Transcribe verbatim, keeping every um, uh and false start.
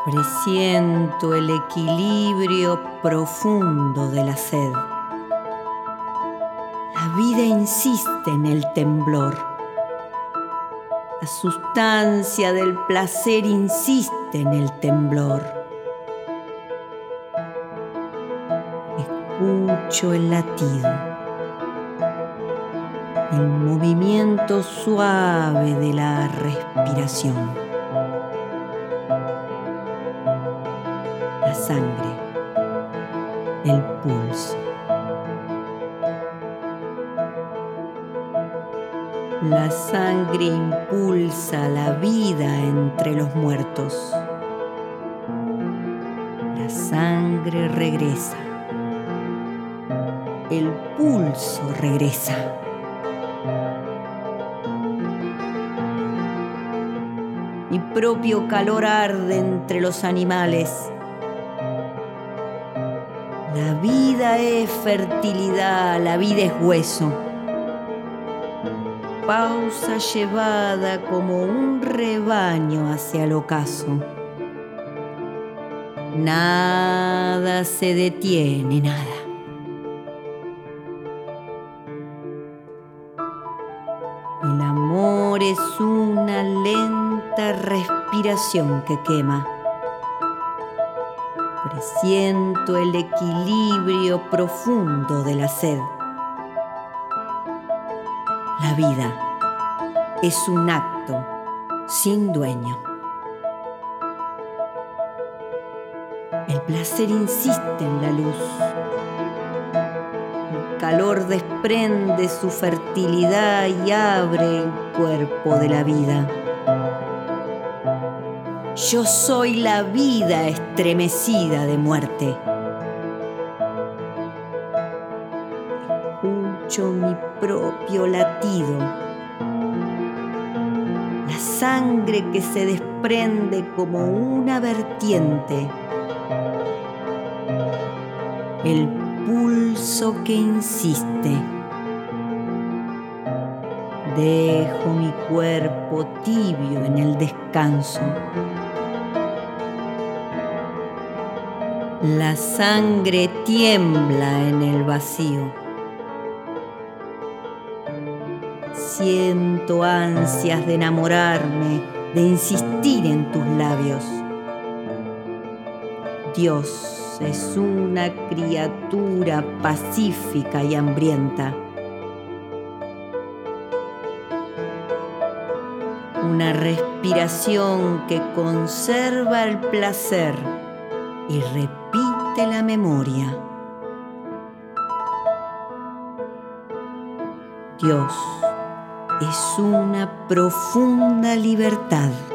Presiento el equilibrio profundo de la sed. La vida insiste en el temblor. La sustancia del placer insiste en el temblor. Escucho el latido, el movimiento suave de la respiración. La sangre, el pulso. La sangre impulsa la vida entre los muertos. La sangre regresa. El pulso regresa. Mi propio calor arde entre los animales. La vida es fertilidad, la vida es hueso. Pausa llevada como un rebaño hacia el ocaso. Nada se detiene, nada. El amor es una lenta respiración que quema. Presiento el equilibrio profundo de la sed. La vida es un acto sin dueño. El placer insiste en la luz. El calor desprende su fertilidad y abre el cuerpo de la vida. Yo soy la vida estremecida de muerte. Escucho mi propio latido. La sangre que se desprende como una vertiente. El pulso que insiste. Dejo mi cuerpo tibio en el descanso. La sangre tiembla en el vacío. Siento ansias de enamorarme, de insistir en tus labios. Dios es una criatura pacífica y hambrienta. Una respiración que conserva el placer y repite la memoria. Dios es una profunda libertad.